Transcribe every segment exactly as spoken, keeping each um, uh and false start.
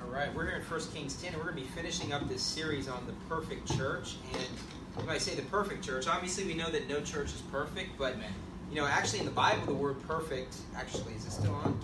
right, we're here in First Kings ten, and we're going to be finishing up this series on the perfect church. And when I say the perfect church, obviously we know that no church is perfect, but you know, actually in the Bible, the word perfect, actually, is it still on?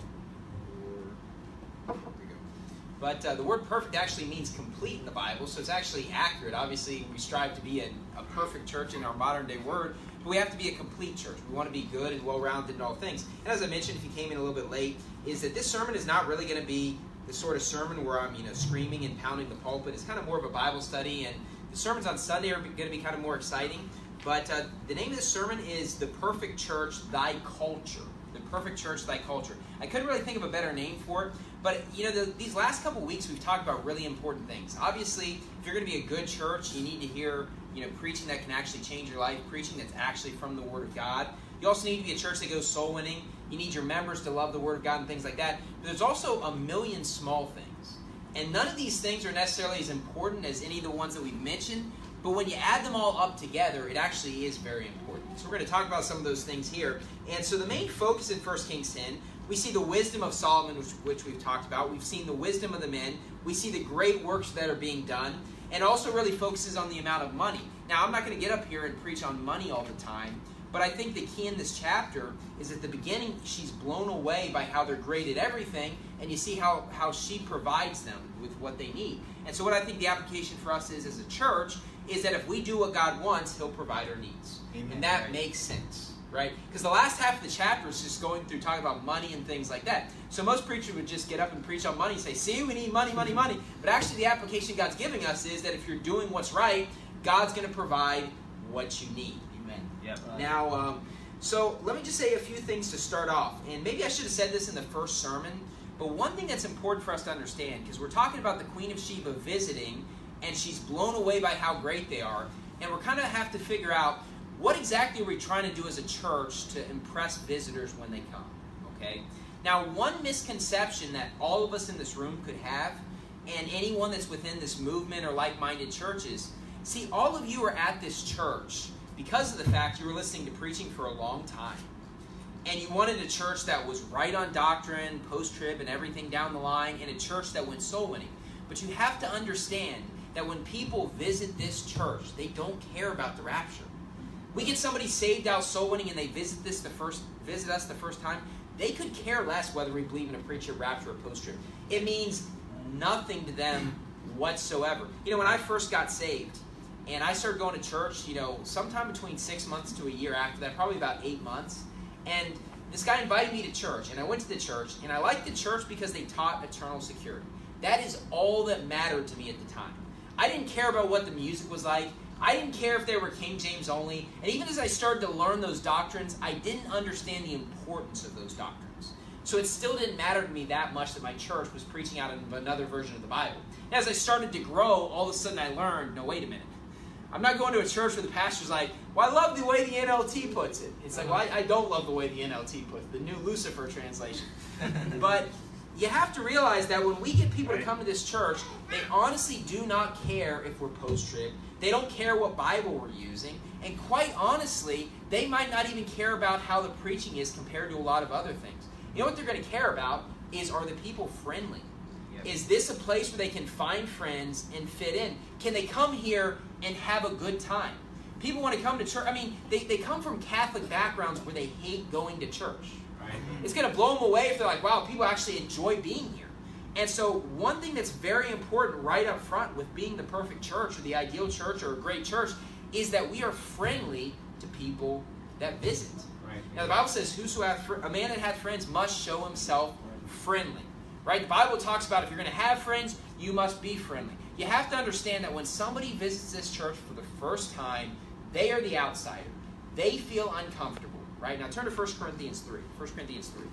There we go. But uh, the word perfect actually means complete in the Bible, so it's actually accurate. Obviously, we strive to be a, a perfect church in our modern day word, but we have to be a complete church. We want to be good and well-rounded in all things. And as I mentioned, if you came in a little bit late, is that this sermon is not really going to be the sort of sermon where I'm, you know, screaming and pounding the pulpit. It's kind of more of a Bible study, and the sermons on Sunday are going to be kind of more exciting. But uh, the name of this sermon is The Perfect Church, Thy Culture. The Perfect Church, Thy Culture. I couldn't really think of a better name for it, but, you know, the, these last couple weeks we've talked about really important things. Obviously, if you're going to be a good church, you need to hear, you know, preaching that can actually change your life, preaching that's actually from the Word of God. You also need to be a church that goes soul winning. You need your members to love the Word of God and things like that. But there's also a million small things. And none of these things are necessarily as important as any of the ones that we've mentioned. But when you add them all up together, it actually is very important. So we're going to talk about some of those things here. And so the main focus in First Kings ten, we see the wisdom of Solomon, which, which we've talked about. We've seen the wisdom of the men. We see the great works that are being done. And also really focuses on the amount of money. Now, I'm not going to get up here and preach on money all the time. But I think the key in this chapter is at the beginning, she's blown away by how they're great at everything, and you see how, how she provides them with what they need. And so what I think the application for us is as a church is that if we do what God wants, He'll provide our needs. Amen. And that makes sense, right? Because the last half of the chapter is just going through talking about money and things like that. So most preachers would just get up and preach on money and say, see, we need money, money, money. But actually the application God's giving us is that if you're doing what's right, God's going to provide what you need. Yep. Now, um, so let me just say a few things to start off. And maybe I should have said this in the first sermon, but one thing that's important for us to understand, because we're talking about the Queen of Sheba visiting, and she's blown away by how great they are, and we're kind of have to figure out what exactly are we trying to do as a church to impress visitors when they come, okay? Now, one misconception that all of us in this room could have, and anyone that's within this movement or like-minded churches, see, all of you are at this church because of the fact you were listening to preaching for a long time. And you wanted a church that was right on doctrine, post-trib, and everything down the line, and a church that went soul winning. But you have to understand that when people visit this church, they don't care about the rapture. We get somebody saved out soul winning and they visit this the first visit us the first time, they could care less whether we believe in a pre-trib, rapture, or post-trib. It means nothing to them whatsoever. You know, when I first got saved, and I started going to church, you know, sometime between six months to a year after that, probably about eight months. And this guy invited me to church, and I went to the church, and I liked the church because they taught eternal security. That is all that mattered to me at the time. I didn't care about what the music was like. I didn't care if they were King James only. And even as I started to learn those doctrines, I didn't understand the importance of those doctrines. So it still didn't matter to me that much that my church was preaching out of another version of the Bible. And as I started to grow, all of a sudden I learned, no, wait a minute. I'm not going to a church where the pastor's like, well, I love the way the N L T puts it. It's like, well, I, I don't love the way the N L T puts it, the New Lucifer translation. But you have to realize that when we get people right. to come to this church, they honestly do not care if we're post-trib. They don't care what Bible we're using. And quite honestly, they might not even care about how the preaching is compared to a lot of other things. You know what they're going to care about is, are the people friendly? Is this a place where they can find friends and fit in? Can they come here and have a good time? People want to come to church. I mean, they, they come from Catholic backgrounds where they hate going to church. Right. It's going to blow them away if they're like, wow, people actually enjoy being here. And so one thing that's very important right up front with being the perfect church or the ideal church or a great church is that we are friendly to people that visit. Right. Now, the Bible says, "Whoso hath fr- a man that hath friends must show himself friendly." Right? The Bible talks about if you're going to have friends, you must be friendly. You have to understand that when somebody visits this church for the first time, they are the outsider. They feel uncomfortable. Right? Now turn to First Corinthians three. First Corinthians three.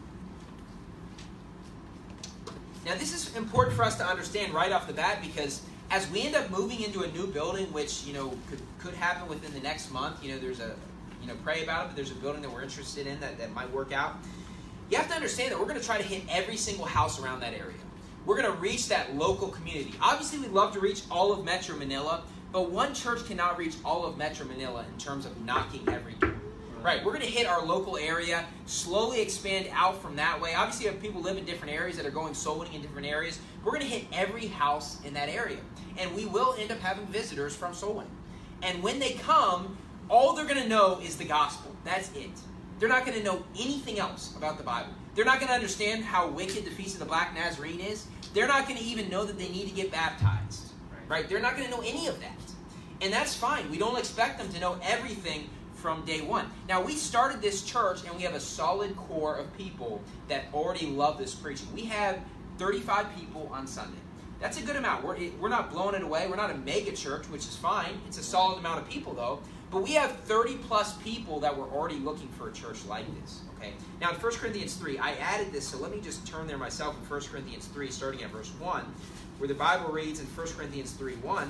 Now this is important for us to understand right off the bat, because as we end up moving into a new building, which, you know, could, could happen within the next month, you know, there's a, you know, pray about it, but there's a building that we're interested in that, that might work out. You have to understand that we're going to try to hit every single house around that area. We're going to reach that local community. Obviously, we'd love to reach all of Metro Manila, but one church cannot reach all of Metro Manila in terms of knocking every door. Right, we're going to hit our local area, slowly expand out from that way. Obviously, if people live in different areas that are going soul winning in different areas, we're going to hit every house in that area. And we will end up having visitors from soul winning. And when they come, all they're going to know is the gospel. That's it. They're not going to know anything else about the Bible. They're not going to understand how wicked the Feast of the Black Nazarene is. They're not going to even know that they need to get baptized. Right? Right? They're not going to know any of that. And that's fine. We don't expect them to know everything from day one. Now, we started this church, and we have a solid core of people that already love this preaching. We have thirty-five people on Sunday. That's a good amount. We're, we're not blowing it away. We're not a mega church, which is fine. It's a solid amount of people, though. But we have thirty-plus people that were already looking for a church like this. Okay. Now, in First Corinthians three, I added this, so let me just turn there myself in First Corinthians three, starting at verse one, where the Bible reads in First Corinthians three one,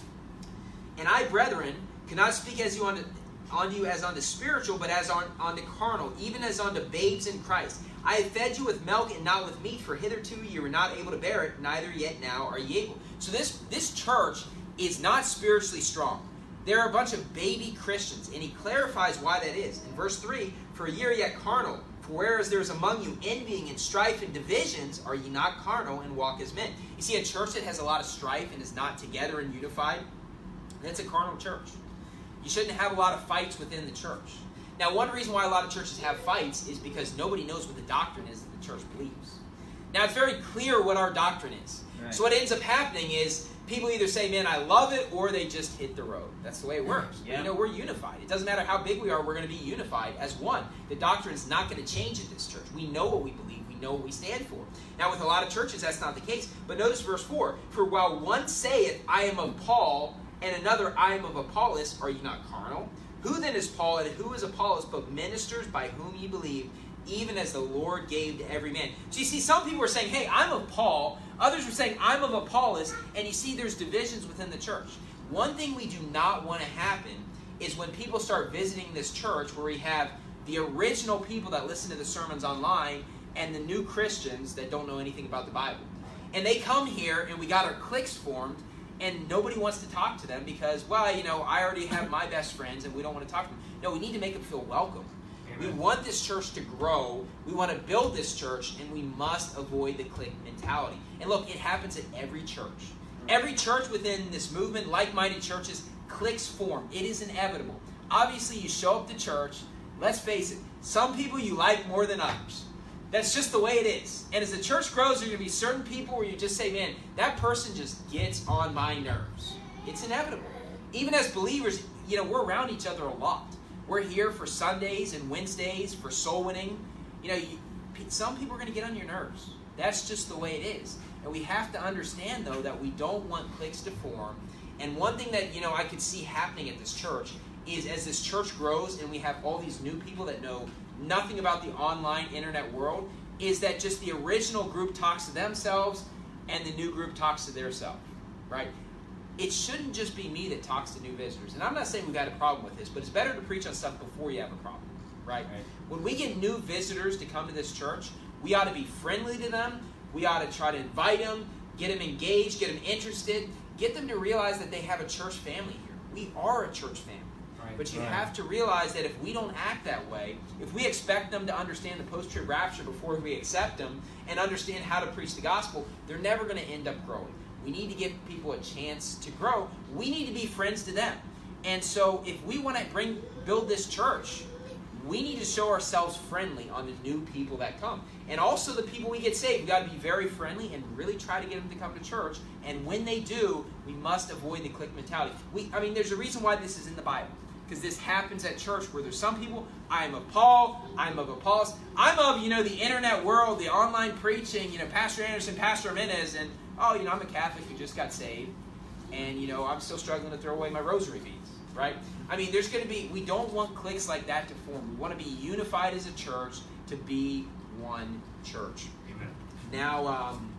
"And I, brethren, cannot speak as you unto, on you as unto spiritual, but as on unto carnal, even as unto babes in Christ. I have fed you with milk and not with meat, for hitherto you were not able to bear it, neither yet now are ye able." So this, this church is not spiritually strong. There are a bunch of baby Christians, and he clarifies why that is. In verse three, "For ye are yet carnal, for whereas there is among you envying and strife and divisions, are ye not carnal and walk as men?" You see, a church that has a lot of strife and is not together and unified, that's a carnal church. You shouldn't have a lot of fights within the church. Now, one reason why a lot of churches have fights is because nobody knows what the doctrine is that the church believes. Now, it's very clear what our doctrine is. Right. So what ends up happening is people either say, "Man, I love it," or they just hit the road. That's the way it works. Yeah. You know, we're unified. It doesn't matter how big we are, we're going to be unified as one. The doctrine is not going to change in this church. We know what we believe. We know what we stand for. Now, with a lot of churches, that's not the case. But notice verse four, "For while one saith, I am of Paul, and another, I am of Apollos, are ye not carnal? Who then is Paul, and who is Apollos, but ministers by whom ye believe, even as the Lord gave to every man?" So you see, some people are saying, "Hey, I'm of Paul." Others are saying, "I'm of Apollos." And you see there's divisions within the church. One thing we do not want to happen is when people start visiting this church where we have the original people that listen to the sermons online and the new Christians that don't know anything about the Bible. And they come here and we got our cliques formed, and nobody wants to talk to them because, well, you know, I already have my best friends and we don't want to talk to them. No, we need to make them feel welcome. Amen. We want this church to grow. We want to build this church, and we must avoid the clique mentality. And look, it happens at every church. Every church within this movement, like-minded churches, cliques form. It is inevitable. Obviously, you show up to church. Let's face it, some people you like more than others. That's just the way it is. And as the church grows, there are going to be certain people where you just say, "Man, that person just gets on my nerves." It's inevitable. Even as believers, you know, we're around each other a lot. We're here for Sundays and Wednesdays for soul winning. You know, you, some people are going to get on your nerves. That's just the way it is. And we have to understand, though, that we don't want cliques to form. And one thing that, you know, I could see happening at this church is as this church grows and we have all these new people that know nothing about the online internet world, is that just the original group talks to themselves and the new group talks to their self, right? It shouldn't just be me that talks to new visitors. And I'm not saying we've got a problem with this, but it's better to preach on stuff before you have a problem, right? right. When we get new visitors to come to this church, we ought to be friendly to them. We ought to try to invite them, get them engaged, get them interested, get them to realize that they have a church family here. We are a church family. But you right. have to realize that if we don't act that way, if we expect them to understand the post-trib rapture before we accept them and understand how to preach the gospel, they're never going to end up growing. We need to give people a chance to grow. We need to be friends to them. And so if we want to bring build this church, we need to show ourselves friendly on the new people that come. And also the people we get saved, we've got to be very friendly and really try to get them to come to church. And when they do, we must avoid the clique mentality. We, I mean, there's a reason why this is in the Bible. Because this happens at church where there's some people, I am of Paul, I'm of Apollos, I'm of, you know, the internet world, the online preaching, you know, Pastor Anderson, Pastor Jimenez, and, oh, you know, I'm a Catholic who just got saved, and, you know, I'm still struggling to throw away my rosary beads, right? I mean, there's going to be, we don't want cliques like that to form. We want to be unified as a church to be one church. Amen. Now, um,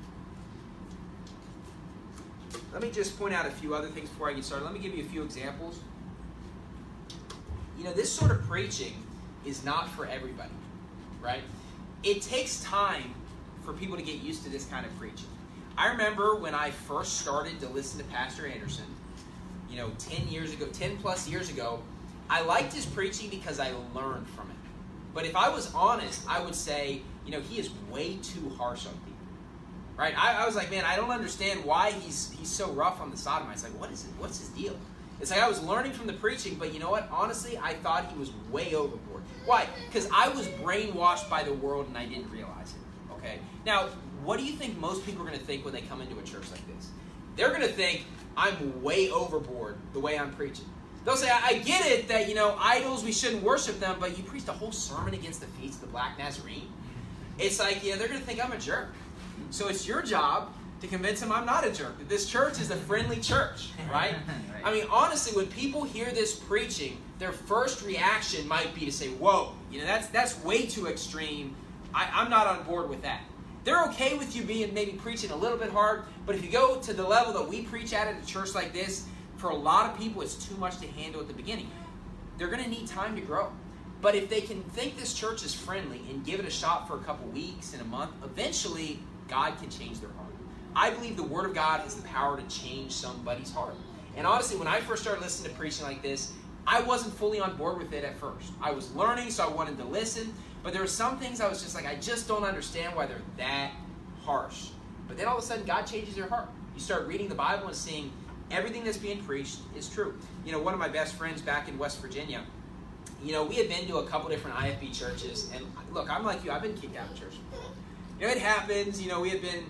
let me just point out a few other things before I get started. Let me give you a few examples. You know, this sort of preaching is not for everybody, right? It takes time for people to get used to this kind of preaching. I remember when I first started to listen to Pastor Anderson, you know, ten years ago, ten plus years ago, I liked his preaching because I learned from it. But if I was honest, I would say, you know, he is way too harsh on people. Right? I, I was like, man, I don't understand why he's he's so rough on the sodomites. Like, what is it? What's his deal? It's like I was learning from the preaching, but you know what? Honestly, I thought he was way overboard. Why? Because I was brainwashed by the world and I didn't realize it. Okay? Now, what do you think most people are going to think when they come into a church like this? They're going to think, I'm way overboard the way I'm preaching. They'll say, I, I get it that, you know, idols, we shouldn't worship them, but you preached a whole sermon against the feast of the Black Nazarene. It's like, yeah, they're going to think I'm a jerk. So it's your job to convince them I'm not a jerk, that this church is a friendly church, right? right? I mean, honestly, when people hear this preaching, their first reaction might be to say, whoa, you know, that's that's way too extreme. I, I'm not on board with that. They're okay with you being maybe preaching a little bit hard, but if you go to the level that we preach at at a church like this, for a lot of people, it's too much to handle at the beginning. They're going to need time to grow. But if they can think this church is friendly and give it a shot for a couple weeks and a month, eventually God can change their heart. I believe the Word of God has the power to change somebody's heart. And honestly, when I first started listening to preaching like this, I wasn't fully on board with it at first. I was learning, so I wanted to listen. But there were some things I was just like, I just don't understand why they're that harsh. But then all of a sudden, God changes your heart. You start reading the Bible and seeing everything that's being preached is true. You know, one of my best friends back in West Virginia, you know, we had been to a couple different I F B churches. And look, I'm like you. I've been kicked out of church before. You know, it happens. You know, we had been...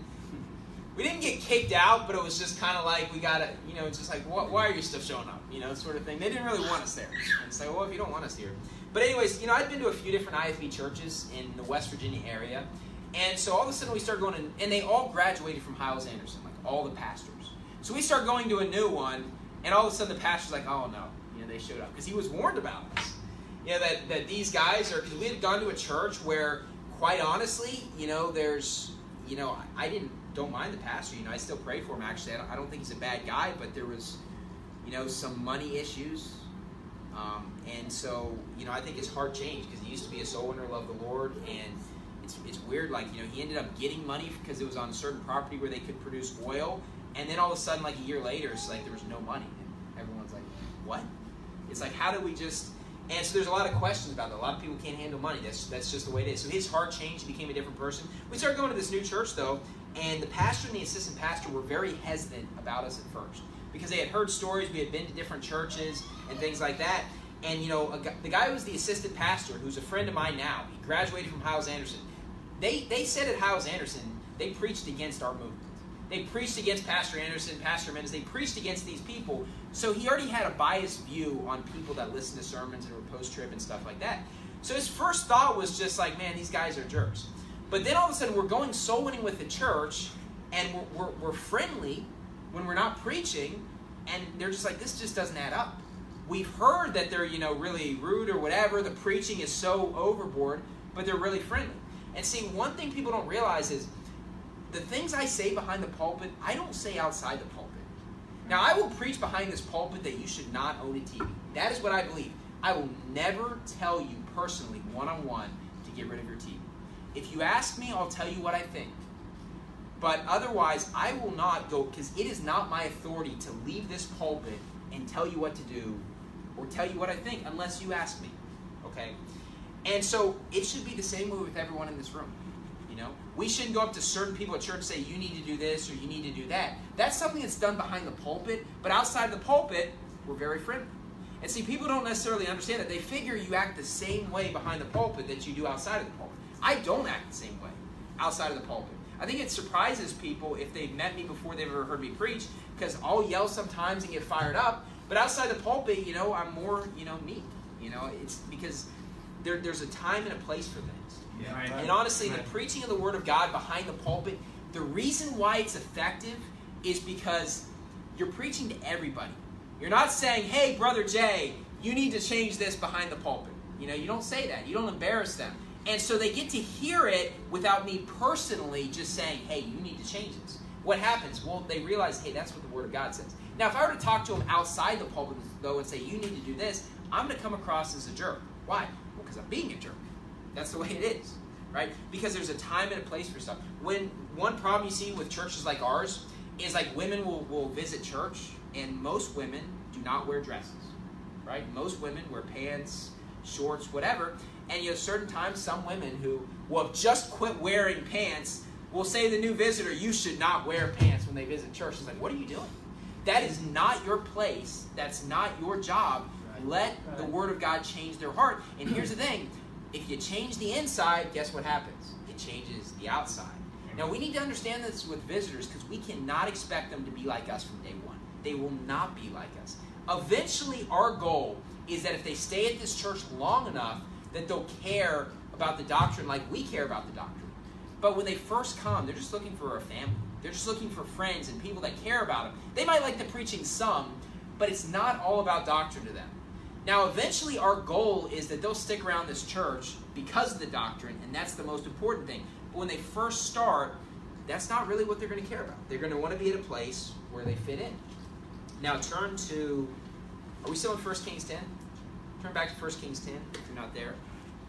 We didn't get kicked out, but it was just kind of like we got to, you know, it's just like, why are you still showing up? You know, sort of thing. They didn't really want us there. And say, well, if you don't want us here. But anyways, you know, I'd been to a few different I F B churches in the West Virginia area. And so all of a sudden we started going, in, and they all graduated from Hyles-Anderson, like all the pastors. So we start going to a new one, and all of a sudden the pastor's like, oh, no. You know, they showed up. Because he was warned about us. You know, that, that these guys are, because we had gone to a church where, quite honestly, you know, there's, you know, I, I didn't, don't mind the pastor. You know, I still pray for him, actually. I don't, I don't think he's a bad guy, but there was, you know, some money issues. Um, and so, you know, I think his heart changed because he used to be a soul winner, loved the Lord, and it's it's weird. Like, you know, he ended up getting money because it was on a certain property where they could produce oil, and then all of a sudden, like a year later, it's like there was no money. And everyone's like, what? It's like, how do we just... And so there's a lot of questions about that. A lot of people can't handle money. That's that's just the way it is. So his heart changed. He became a different person. We started going to this new church, though, and the pastor and the assistant pastor were very hesitant about us at first because they had heard stories. We had been to different churches and things like that. And, you know, a, the guy who was the assistant pastor, who's a friend of mine now, he graduated from Hyles-Anderson. They, they said at Hyles-Anderson, they preached against our movement. They preached against Pastor Anderson, Pastor Mendes. They preached against these people. So he already had a biased view on people that listen to sermons and were post-trib and stuff like that. So his first thought was just like, man, these guys are jerks. But then all of a sudden we're going soul winning with the church, and we're, we're, we're friendly when we're not preaching, and they're just like, this just doesn't add up. We've heard that they're, you know, really rude or whatever. The preaching is so overboard, but they're really friendly. And see, one thing people don't realize is the things I say behind the pulpit, I don't say outside the pulpit. Now, I will preach behind this pulpit that you should not own a T V. That is what I believe. I will never tell you personally, one-on-one, to get rid of your T V. If you ask me, I'll tell you what I think. But otherwise, I will not go, because it is not my authority to leave this pulpit and tell you what to do or tell you what I think unless you ask me. Okay? And so it should be the same way with everyone in this room. You know, we shouldn't go up to certain people at church and say, you need to do this or you need to do that. That's something that's done behind the pulpit, but outside the pulpit, we're very friendly. And see, people don't necessarily understand that. They figure you act the same way behind the pulpit that you do outside of the pulpit. I don't act the same way outside of the pulpit. I think it surprises people if they've met me before they've ever heard me preach, because I'll yell sometimes and get fired up, but outside the pulpit, you know, I'm more, you know, meek. You know, it's because there, there's a time and a place for things. Yeah, right. And honestly, right. the preaching of the Word of God behind the pulpit, the reason why it's effective is because you're preaching to everybody. You're not saying, hey, Brother Jay, you need to change this behind the pulpit. You know, you don't say that. You don't embarrass them. And so they get to hear it without me personally just saying, hey, you need to change this. What happens? Well, they realize, hey, that's what the Word of God says. Now, if I were to talk to them outside the pulpit, though, and say, you need to do this, I'm going to come across as a jerk. Why? Well, because I'm being a jerk. That's the way it is, right? Because there's a time and a place for stuff. When one problem you see with churches like ours is like women will, will visit church, and most women do not wear dresses, right? Most women wear pants, shorts, whatever. And you know, certain times, some women who will have just quit wearing pants will say to the new visitor, you should not wear pants when they visit church. It's like, what are you doing? That is not your place. That's not your job. Right. Let right. the Word of God change their heart. And here's the thing. If you change the inside, guess what happens? It changes the outside. Now, we need to understand this with visitors because we cannot expect them to be like us from day one. They will not be like us. Eventually, our goal is that if they stay at this church long enough, that they'll care about the doctrine like we care about the doctrine. But when they first come, they're just looking for a family. They're just looking for friends and people that care about them. They might like the preaching some, but it's not all about doctrine to them. Now, eventually, our goal is that they'll stick around this church because of the doctrine, and that's the most important thing. But when they first start, that's not really what they're going to care about. They're going to want to be at a place where they fit in. Now, turn to, are we still in First Kings ten? Turn back to First Kings ten, if you're not there.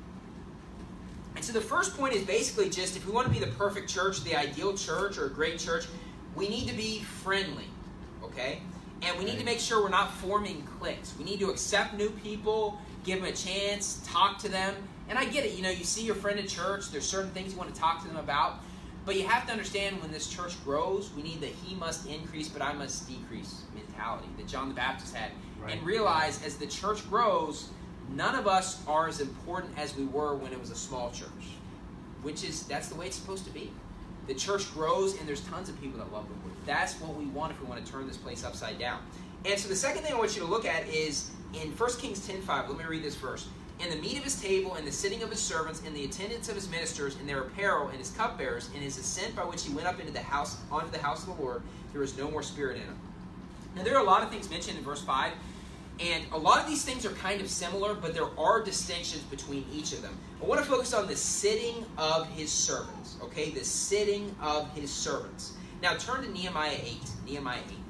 And so the first point is basically just, if we want to be the perfect church, the ideal church, or a great church, we need to be friendly, okay? And we need to make sure we're not forming cliques. We need to accept new people, give them a chance, talk to them. And I get it, you know, you see your friend at church, there's certain things you want to talk to them about. But you have to understand when this church grows, we need the he must increase, but I must decrease mentality that John the Baptist had. Right. And realize as the church grows, none of us are as important as we were when it was a small church. Which is, that's the way it's supposed to be. The church grows and there's tons of people that love the Word. That's what we want if we want to turn this place upside down. And so the second thing I want you to look at is in First Kings ten five. Let me read this verse. In the meat of his table, and the sitting of his servants, and the attendance of his ministers, and their apparel, and his cupbearers, and his ascent by which he went up into the house, onto the house of the Lord, there was no more spirit in him. Now there are a lot of things mentioned in verse five, and a lot of these things are kind of similar, but there are distinctions between each of them. I want to focus on the sitting of his servants, okay? The sitting of his servants. Now turn to Nehemiah eight. Nehemiah eight.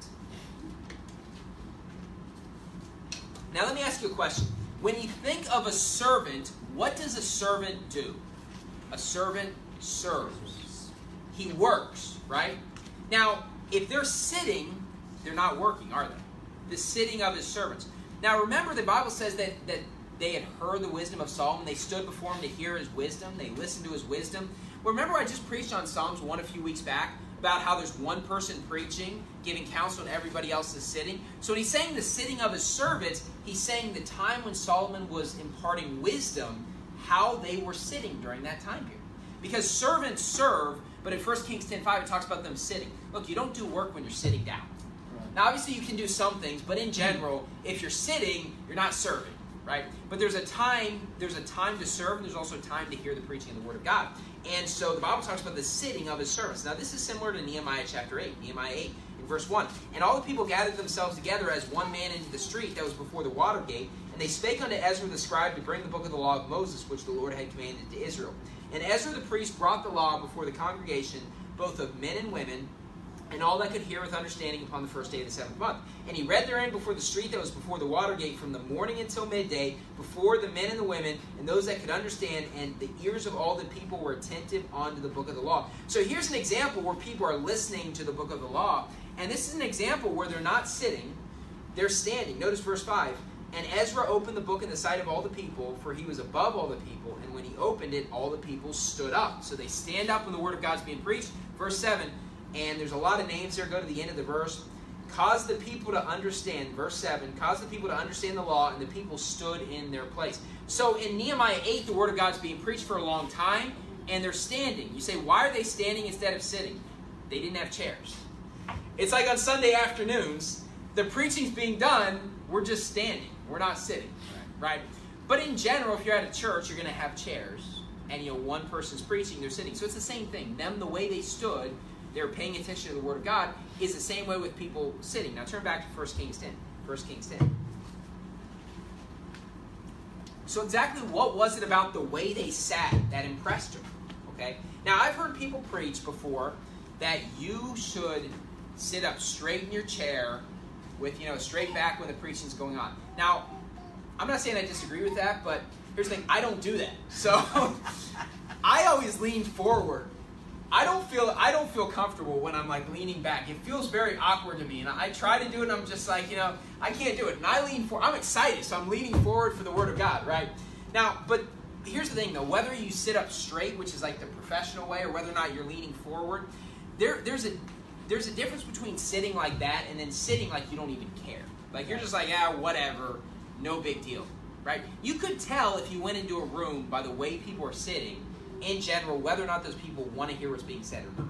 Now let me ask you a question. When you think of a servant, what does a servant do? A servant serves. He works, right? Now, if they're sitting, they're not working, are they? The sitting of his servants. Now, remember, the Bible says that, that they had heard the wisdom of Solomon. They stood before him to hear his wisdom. They listened to his wisdom. Well, remember I just preached on Psalms one a few weeks back about how there's one person preaching, giving counsel, and everybody else is sitting. So when he's saying the sitting of his servants, he's saying the time when Solomon was imparting wisdom, how they were sitting during that time period. Because servants serve, but in First Kings ten five, it talks about them sitting. Look, you don't do work when you're sitting down. Right. Now, obviously, you can do some things, but in general, if you're sitting, you're not serving, right? But there's a time, there's a time to serve, and there's also a time to hear the preaching of the Word of God. And so the Bible talks about the sitting of his servants. Now, this is similar to Nehemiah chapter eight. Nehemiah eight, in verse one. And all the people gathered themselves together as one man into the street that was before the water gate. And they spake unto Ezra the scribe to bring the book of the law of Moses, which the Lord had commanded to Israel. And Ezra the priest brought the law before the congregation, both of men and women, and all that could hear with understanding upon the first day of the seventh month. And he read therein before the street that was before the water gate from the morning until midday, before the men and the women, and those that could understand, and the ears of all the people were attentive unto the book of the law. So here's an example where people are listening to the book of the law, and this is an example where they're not sitting, they're standing. Notice verse five. And Ezra opened the book in the sight of all the people, for he was above all the people, and when he opened it, all the people stood up. So they stand up when the word of God's being preached. Verse seven. And there's a lot of names there. Go to the end of the verse. Cause the people to understand, verse seven, cause the people to understand the law, and the people stood in their place. So in Nehemiah eight, the word of God's being preached for a long time, and they're standing. You say, why are they standing instead of sitting? They didn't have chairs. It's like on Sunday afternoons, the preaching's being done, we're just standing. We're not sitting, right? But in general, if you're at a church, you're going to have chairs, and you know one person's preaching, they're sitting. So it's the same thing. Them, the way they stood, they were paying attention to the Word of God, is the same way with people sitting. Now turn back to First Kings ten. First Kings ten. So exactly what was it about the way they sat that impressed her? Okay? Now I've heard people preach before that you should sit up straight in your chair with, you know, straight back when the preaching's going on. Now, I'm not saying I disagree with that, but here's the thing, I don't do that. So I always lean forward I don't feel I don't feel comfortable when I'm like leaning back. It feels very awkward to me, and I try to do it, and I'm just like, you know, I can't do it. And I lean forward. I'm excited, so I'm leaning forward for the Word of God, right? Now, but here's the thing, though. Whether you sit up straight, which is like the professional way, or whether or not you're leaning forward, there there's a there's a difference between sitting like that and then sitting like you don't even care. Like you're just like, yeah, whatever, no big deal, right? You could tell if you went into a room by the way people are sitting, in general, whether or not those people want to hear what's being said or not.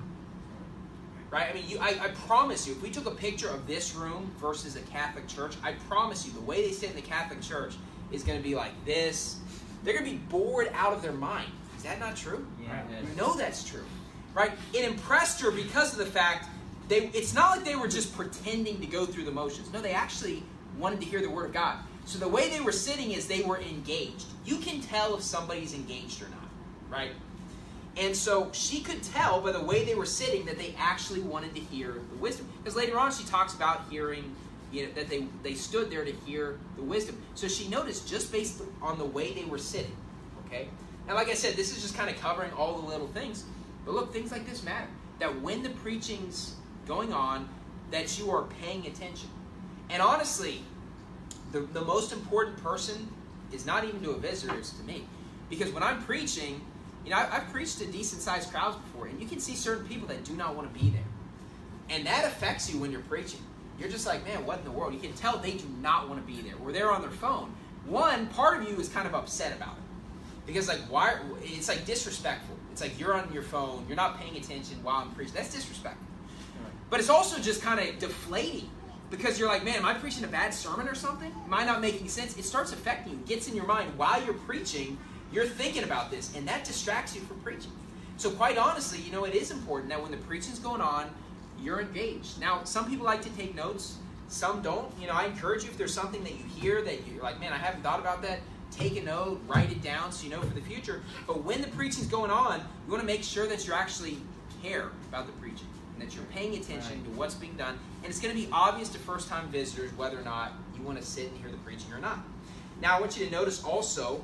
Right? I mean, you, I, I promise you, if we took a picture of this room versus a Catholic church, I promise you, the way they sit in the Catholic church is going to be like this. They're going to be bored out of their mind. Is that not true? Yeah. You know that's true. Right? It impressed her because of the fact, they. it's not like they were just pretending to go through the motions. No, they actually wanted to hear the Word of God. So the way they were sitting is they were engaged. You can tell if somebody's engaged or not. Right? And so she could tell by the way they were sitting that they actually wanted to hear the wisdom. Because later on she talks about hearing, you know, that they, they stood there to hear the wisdom. So she noticed just based on the way they were sitting. Okay? And like I said, this is just kind of covering all the little things. But look, things like this matter. That when the preaching's going on, that you are paying attention. And honestly, the, the most important person is not even to a visitor, it's to me. Because when I'm preaching, you know, I've preached to decent-sized crowds before, and you can see certain people that do not want to be there. And that affects you when you're preaching. You're just like, man, what in the world? You can tell they do not want to be there. Or they're on their phone. One, part of you is kind of upset about it. Because, like, why? It's, like, disrespectful. It's like you're on your phone, you're not paying attention while I'm preaching. That's disrespectful. But it's also just kind of deflating. Because you're like, man, am I preaching a bad sermon or something? Am I not making sense? It starts affecting you. It gets in your mind while you're preaching. You're thinking about this, and that distracts you from preaching. So quite honestly, you know, it is important that when the preaching's going on, you're engaged. Now, some people like to take notes. Some don't. You know, I encourage you, if there's something that you hear that you're like, man, I haven't thought about that, take a note, write it down so you know for the future. But when the preaching's going on, you want to make sure that you actually care about the preaching and that you're paying attention right. to what's being done. And it's going to be obvious to first-time visitors whether or not you want to sit and hear the preaching or not. Now, I want you to notice also,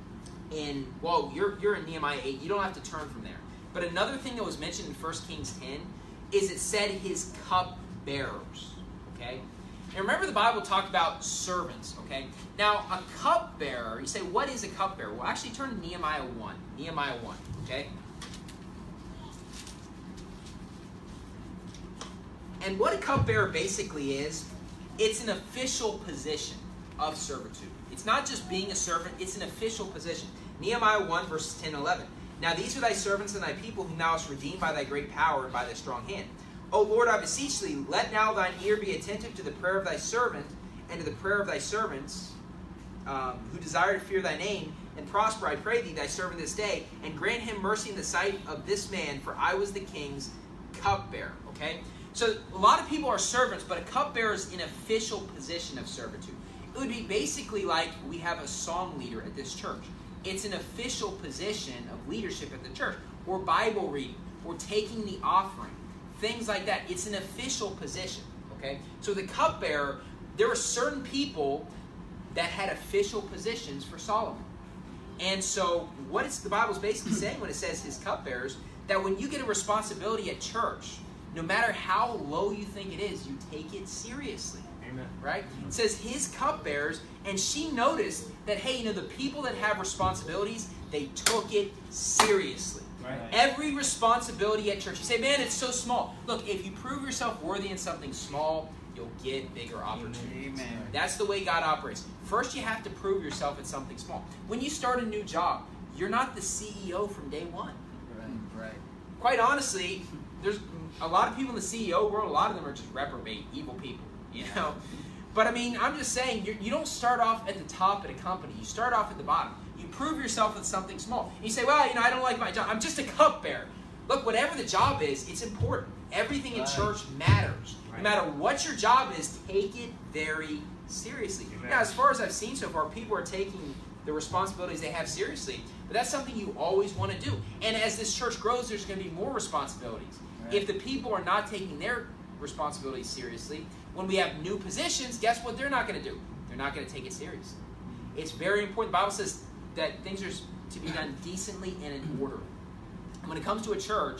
in, well, you're, you're in Nehemiah eight. You don't have to turn from there. But another thing that was mentioned in First Kings ten is it said his cupbearers. Okay? And remember the Bible talked about servants. Okay? Now, a cupbearer, you say, what is a cupbearer? Well, actually turn to Nehemiah one. Nehemiah one. Okay? And what a cupbearer basically is, it's an official position of servitude. It's not just being a servant, it's an official position. Nehemiah one, verses ten and eleven. Now these are thy servants and thy people whom thou hast redeemed by thy great power and by thy strong hand. O Lord, I beseech thee, let now thine ear be attentive to the prayer of thy servant and to the prayer of thy servants um, who desire to fear thy name, and prosper, I pray thee, thy servant this day, and grant him mercy in the sight of this man, for I was the king's cupbearer. Okay? So a lot of people are servants, but a cupbearer is an official position of servitude. It would be basically like we have a song leader at this church. It's an official position of leadership at the church. Or Bible reading. Or taking the offering. Things like that. It's an official position. Okay? So the cupbearer, there were certain people that had official positions for Solomon. And so what it's, the Bible's basically saying when it says his cupbearers, that when you get a responsibility at church, no matter how low you think it is, you take it seriously. Amen. Right? It says his cupbearers, and she noticed that, hey, you know, the people that have responsibilities, they took it seriously. Right. Every responsibility at church. You say, man, it's so small. Look, if you prove yourself worthy in something small, you'll get bigger opportunities. Amen. That's the way God operates. First, you have to prove yourself at something small. When you start a new job, you're not the C E O from day one. Right. Right. Quite honestly, there's a lot of people in the C E O world, a lot of them are just reprobate, evil people, you know. But I mean, I'm just saying, you're, you don't start off at the top at a company. You start off at the bottom. You prove yourself with something small. And you say, well, you know, I don't like my job. I'm just a cupbearer. Look, whatever the job is, it's important. Everything in right. church matters. Right. No matter what your job is, take it very seriously. Amen. Now, as far as I've seen so far, people are taking the responsibilities they have seriously. But that's something you always want to do. And as this church grows, there's going to be more responsibilities. Right. If the people are not taking their responsibilities seriously, when we have new positions, guess what they're not going to do? They're not going to take it seriously. It's very important. The Bible says that things are to be done decently and in order. When it comes to a church,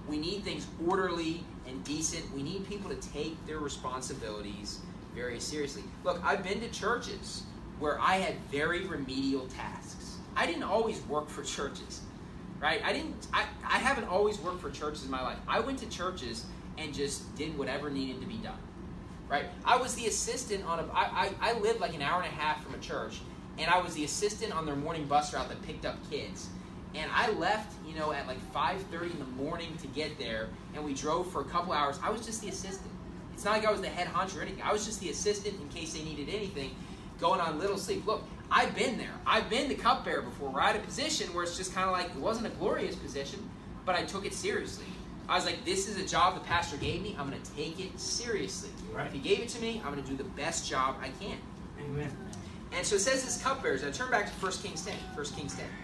We need things orderly and decent. We need people to take their responsibilities very seriously. Look, I've been to churches where I had very remedial tasks. I didn't always work for churches, right? I didn't. I, I haven't always worked for churches in my life. I went to churches and just did whatever needed to be done, right? I was the assistant on a. I, I, I lived like an hour and a half from a church, and I was the assistant on their morning bus route that picked up kids. And I left, you know, at like five thirty in the morning to get there, and we drove for a couple hours. I was just the assistant. It's not like I was the head honcho or anything. I was just the assistant in case they needed anything, going on little sleep. Look, I've been there. I've been the cupbearer before, where I had a position where it's just kind of like, it wasn't a glorious position, but I took it seriously. I was like, this is a job the pastor gave me. I'm going to take it seriously. Right. If he gave it to me, I'm going to do the best job I can. Amen. And so it says this cupbearers. Now turn back to First Kings ten. First Kings ten.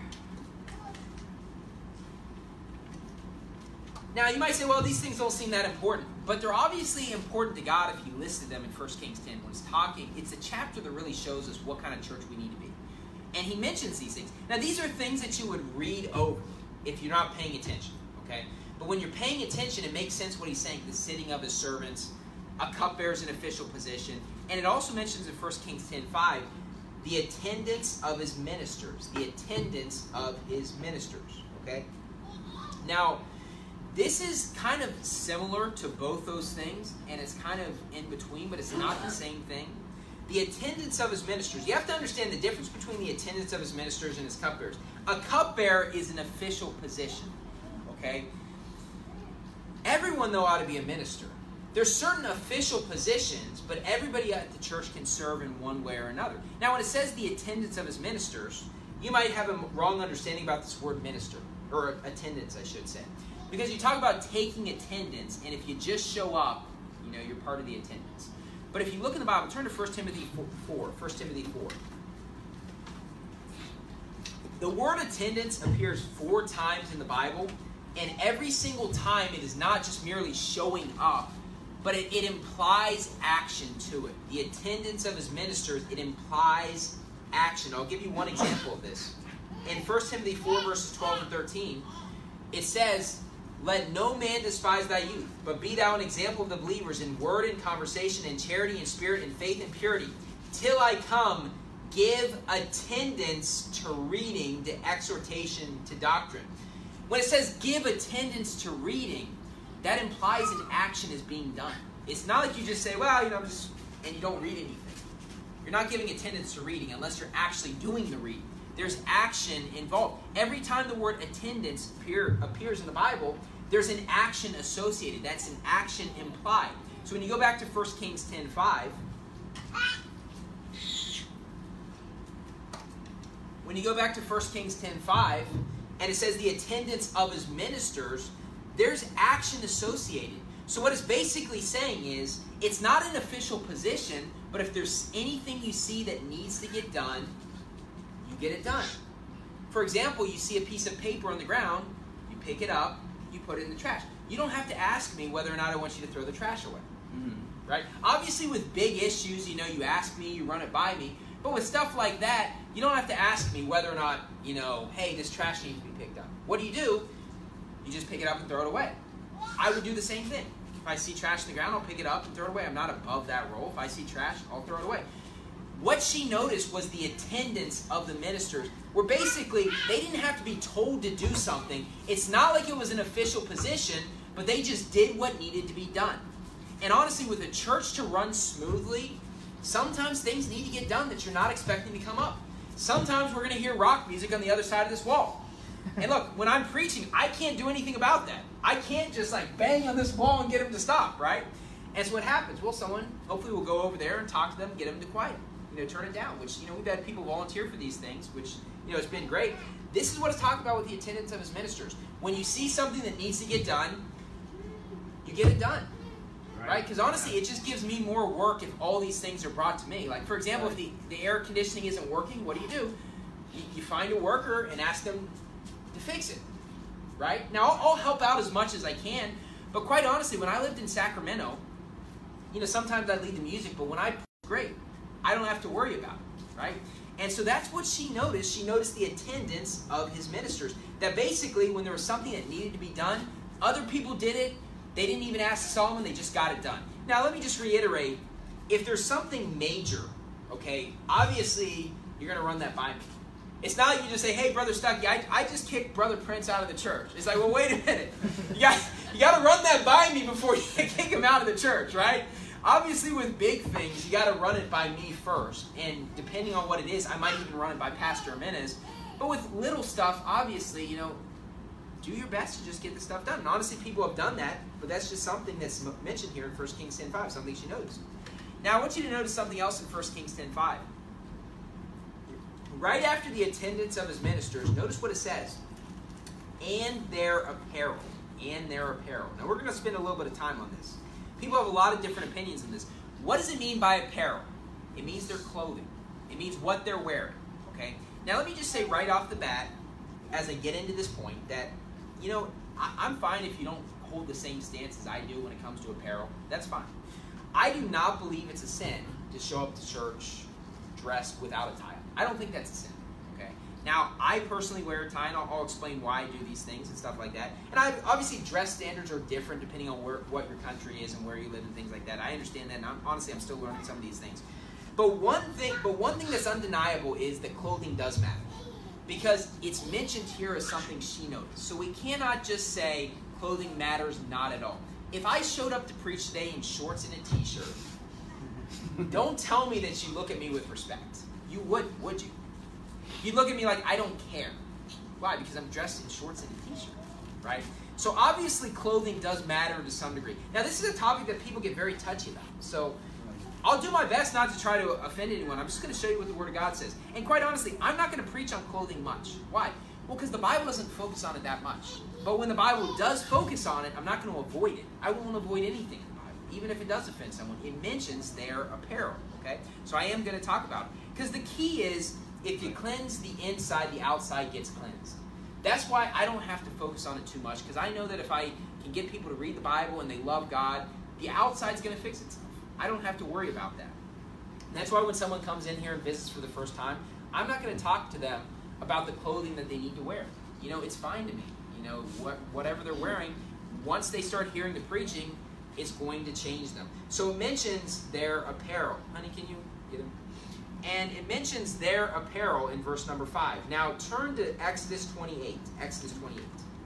Now, you might say, well, these things don't seem that important. But they're obviously important to God if you listed them in First Kings ten. When it's talking, it's a chapter that really shows us what kind of church we need to be. And he mentions these things. Now, these are things that you would read over if you're not paying attention, okay? But when you're paying attention, it makes sense what he's saying. The sitting of his servants, a cupbearer is an official position. And it also mentions in First Kings ten five, the attendance of his ministers. The attendance of his ministers, okay? Now, this is kind of similar to both those things, and it's kind of in between, but it's not the same thing. The attendance of his ministers. You have to understand the difference between the attendance of his ministers and his cupbearers. A cupbearer is an official position, okay? Everyone, though, ought to be a minister. There's certain official positions, but everybody at the church can serve in one way or another. Now, when it says the attendance of his ministers, you might have a wrong understanding about this word minister, or attendance, I should say. Because you talk about taking attendance, and if you just show up, you know, you're part of the attendance. But if you look in the Bible, turn to First Timothy four. First Timothy four. The word attendance appears four times in the Bible, and every single time it is not just merely showing up, but it, it implies action to it. The attendance of his ministers, it implies action. I'll give you one example of this. In First Timothy four, verses twelve and thirteen, it says, let no man despise thy youth, but be thou an example of the believers in word and conversation, in charity and spirit, in faith and purity. Till I come, give attendance to reading, to exhortation, to doctrine. When it says give attendance to reading, that implies an action is being done. It's not like you just say, well, you know, I'm just, and you don't read anything. You're not giving attendance to reading unless you're actually doing the reading. There's action involved. Every time the word attendance appear, appears in the Bible, there's an action associated. That's an action implied. So when you go back to First Kings ten five, when you go back to First Kings ten five, and it says the attendance of his ministers, there's action associated. So what it's basically saying is, it's not an official position, but if there's anything you see that needs to get done, you get it done. For example, you see a piece of paper on the ground, you pick it up, you put it in the trash. You don't have to ask me whether or not I want you to throw the trash away. Mm-hmm. Right? Obviously with big issues, you know, you ask me, you run it by me. But with stuff like that, you don't have to ask me whether or not, you know, hey, this trash needs to be picked up. What do you do? You just pick it up and throw it away. I would do the same thing. If I see trash in the ground, I'll pick it up and throw it away. I'm not above that role. If I see trash, I'll throw it away. What she noticed was the attendance of the ministers, where basically they didn't have to be told to do something. It's not like it was an official position, but they just did what needed to be done. And honestly, with a church to run smoothly, sometimes things need to get done that you're not expecting to come up. Sometimes we're going to hear rock music on the other side of this wall. And look, when I'm preaching, I can't do anything about that. I can't just like bang on this wall and get them to stop, right? And so what happens? Well, someone hopefully will go over there and talk to them, get them to quiet. You know, turn it down, which, you know, we've had people volunteer for these things, which, you know, it's been great. This is what it's talking about with the attendance of his ministers. When you see something that needs to get done, you get it done, right? Because honestly, it just gives me more work if all these things are brought to me. Like, for example, if the, the air conditioning isn't working, what do you do? You, you find a worker and ask them to fix it, right? Now, I'll, I'll help out as much as I can, but quite honestly, when I lived in Sacramento, you know, sometimes I lead the music, but when I great. I don't have to worry about it, right? And so that's what she noticed. She noticed the attendance of his ministers. That basically, when there was something that needed to be done, Other people did it. They didn't even ask Solomon. They just got it done. Now, let me just reiterate. If there's something major, okay, obviously you're going to run that by me. It's not like you just say, hey, Brother Stuckey, I, I just kicked Brother Prince out of the church. It's like, well, wait a minute. You got, you got to run that by me before you kick him out of the church, right? Obviously, with big things, you got to run it by me first. And depending on what it is, I might even run it by Pastor Jimenez. But with little stuff, obviously, you know, do your best to just get the stuff done. And honestly, people have done that, but that's just something that's mentioned here in First Kings ten five, something she noticed. Now, I want you to notice something else in First Kings ten five. Right after the attendance of his ministers, notice what it says. And their apparel. And their apparel. Now, we're going to spend a little bit of time on this. People have a lot of different opinions on this. What does it mean by apparel? It means their clothing. It means what they're wearing. Okay? Now, let me just say right off the bat, as I get into this point, that, you know, I, I'm fine if you don't hold the same stance as I do when it comes to apparel. That's fine. I do not believe it's a sin to show up to church dressed without a tie. I don't think that's a sin. Okay. Now, I personally wear a tie, and I'll, I'll explain why I do these things and stuff like that. And I obviously dress standards are different depending on where, what your country is and where you live and things like that. I understand that, and I'm, honestly, I'm still learning some of these things. But one thing, but one thing that's undeniable is that clothing does matter, because it's mentioned here as something she noticed. So we cannot just say clothing matters not at all. If I showed up to preach today in shorts and a t-shirt, don't tell me that you look at me with respect. You would, would you? You'd look at me like I don't care. Why? Because I'm dressed in shorts and a t-shirt, right? So obviously clothing does matter to some degree. Now this is a topic that people get very touchy about. So I'll do my best not to try to offend anyone. I'm just going to show you what the Word of God says. And quite honestly, I'm not going to preach on clothing much. Why? Well, because the Bible doesn't focus on it that much. But when the Bible does focus on it, I'm not going to avoid it. I won't avoid anything in the Bible, even if it does offend someone. It mentions their apparel, okay? So I am going to talk about it. Because the key is, if you cleanse the inside, the outside gets cleansed. That's why I don't have to focus on it too much, because I know that if I can get people to read the Bible and they love God, the outside's going to fix itself. I don't have to worry about that. And that's why when someone comes in here and visits for the first time, I'm not going to talk to them about the clothing that they need to wear. You know, it's fine to me. You know, what, whatever they're wearing, once they start hearing the preaching, it's going to change them. So it mentions their apparel. Honey, can you get them? And it mentions their apparel in verse number five. Now turn to Exodus twenty-eight. Exodus twenty-eight.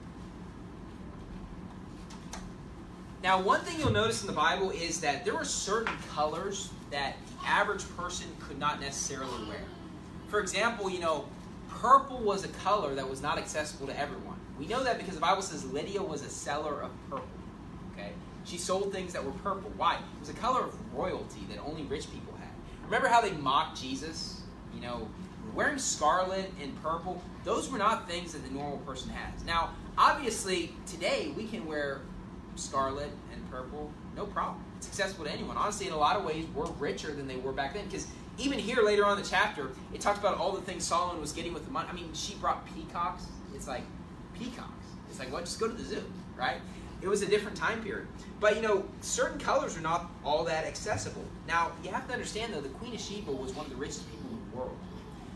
Now one thing you'll notice in the Bible is that there were certain colors that the average person could not necessarily wear. For example, you know, purple was a color that was not accessible to everyone. We know that because the Bible says Lydia was a seller of purple. Okay? She sold things that were purple. Why? It was a color of royalty that only rich people had. Remember how they mocked Jesus? You know, wearing scarlet and purple, those were not things that the normal person has. Now, obviously, today we can wear scarlet and purple, no problem. It's accessible to anyone. Honestly, in a lot of ways, we're richer than they were back then, because even here later on in the chapter, it talks about all the things Solomon was getting with the money. I mean, she brought peacocks. It's like, peacocks. It's like, well, just go to the zoo, right? It was a different time period. But, you know, certain colors are not all that accessible. Now, you have to understand, though, the Queen of Sheba was one of the richest people in the world.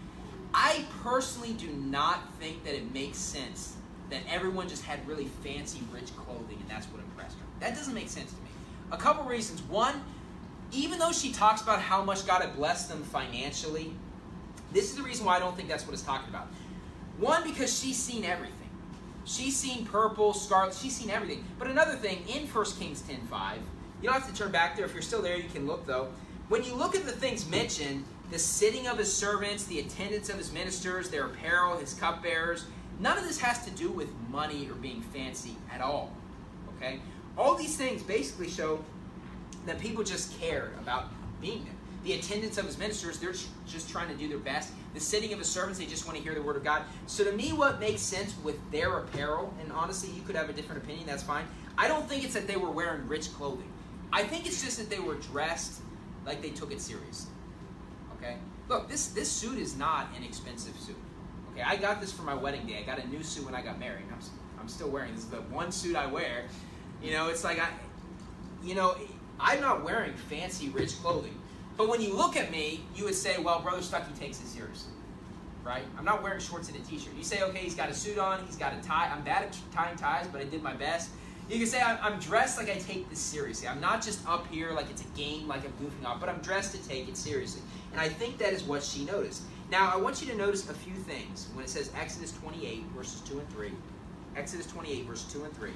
I personally do not think that it makes sense that everyone just had really fancy, rich clothing, and that's what impressed her. That doesn't make sense to me. A couple reasons. One, even though she talks about how much God had blessed them financially, this is the reason why I don't think that's what it's talking about. One, because she's seen everything. She's seen purple, scarlet, she's seen everything. But another thing, in First Kings ten five, you don't have to turn back there. If you're still there, you can look, though. When you look at the things mentioned, the sitting of his servants, the attendance of his ministers, their apparel, his cupbearers, none of this has to do with money or being fancy at all. Okay? All these things basically show that people just cared about being there. The attendance of his ministers, they're just trying to do their best. The sitting of his servants, they just want to hear the word of God. So to me, what makes sense with their apparel, and honestly, you could have a different opinion, that's fine. I don't think it's that they were wearing rich clothing. I think it's just that they were dressed like they took it seriously. Okay? Look, this, this suit is not an expensive suit. Okay, I got this for my wedding day. I got a new suit when I got married. I'm, I'm still wearing this. Is the one suit I wear. You know, it's like, I, you know, I'm not wearing fancy, rich clothing. But when you look at me, you would say, well, Brother Stuckey takes it seriously, right? I'm not wearing shorts and a t-shirt. You say, okay, he's got a suit on, he's got a tie. I'm bad at tying ties, but I did my best. You can say, I'm dressed like I take this seriously. I'm not just up here like it's a game, like I'm goofing off, but I'm dressed to take it seriously. And I think that is what she noticed. Now, I want you to notice a few things when it says Exodus twenty-eight, verses two and three. Exodus twenty-eight, verses two and three.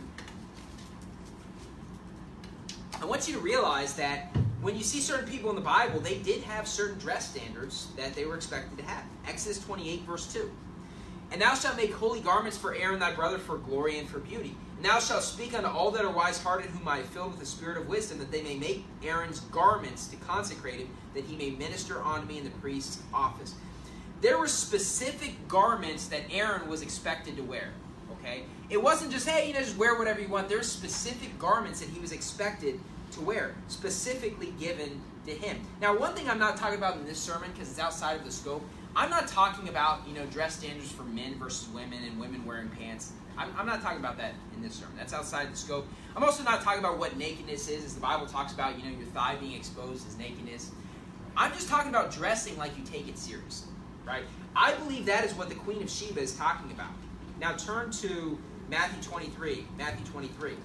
I want you to realize that when you see certain people in the Bible, they did have certain dress standards that they were expected to have. Exodus twenty-eight, verse two. And thou shalt make holy garments for Aaron thy brother for glory and for beauty. And thou shalt speak unto all that are wise-hearted, whom I have filled with the spirit of wisdom, that they may make Aaron's garments to consecrate him, that he may minister unto me in the priest's office. There were specific garments that Aaron was expected to wear. Okay? It wasn't just, hey, you know, just wear whatever you want. There's specific garments that he was expected to wear, specifically given to him. Now, one thing I'm not talking about in this sermon, because it's outside of the scope, I'm not talking about, you know, dress standards for men versus women and women wearing pants. I'm, I'm not talking about that in this sermon. That's outside the scope. I'm also not talking about what nakedness is, as the Bible talks about, you know, your thigh being exposed is nakedness. I'm just talking about dressing like you take it seriously, right? I believe that is what the Queen of Sheba is talking about. Now turn to Matthew twenty-three. Matthew twenty-three.